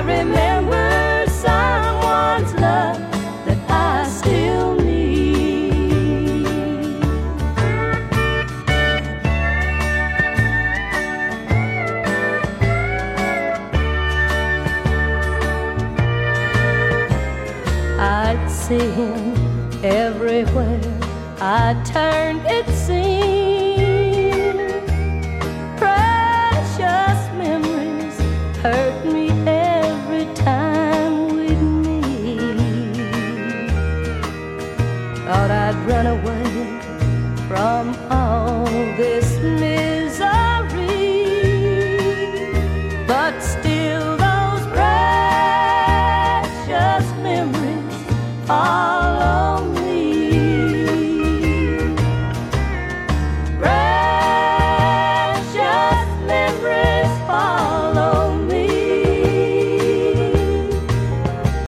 remember someone's love that I still need. I'd see him everywhere I turned, it seemed.